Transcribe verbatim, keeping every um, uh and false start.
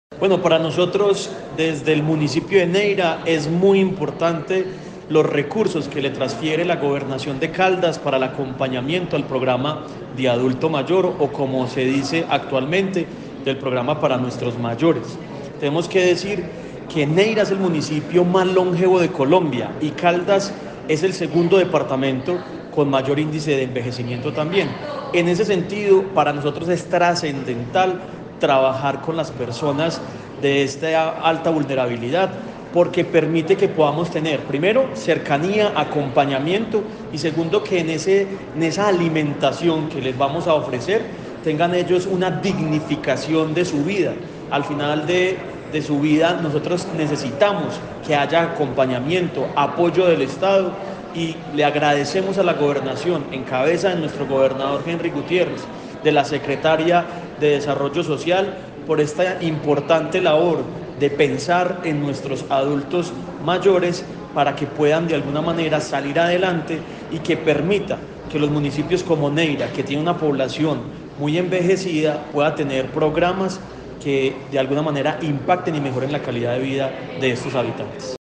Bueno, para nosotros desde el municipio de Neira es muy importante los recursos que le transfiere la Gobernación de Caldas para el acompañamiento al programa de adulto mayor o como se dice actualmente, del programa para nuestros mayores. Tenemos que decir que Neira es el municipio más longevo de Colombia y Caldas es el segundo departamento con mayor índice de envejecimiento también. En ese sentido, para nosotros es trascendental trabajar con las personas de esta alta vulnerabilidad porque permite que podamos tener, primero, cercanía, acompañamiento y segundo, que en, ese, en esa alimentación que les vamos a ofrecer tengan ellos una dignificación de su vida. Al final de, de su vida nosotros necesitamos que haya acompañamiento, apoyo del Estado y le agradecemos a la gobernación, en cabeza de nuestro gobernador Henry Gutiérrez, de la secretaria de Desarrollo Social, por esta importante labor de pensar en nuestros adultos mayores para que puedan de alguna manera salir adelante y que permita que los municipios como Neira, que tiene una población muy envejecida, pueda tener programas que de alguna manera impacten y mejoren la calidad de vida de estos habitantes.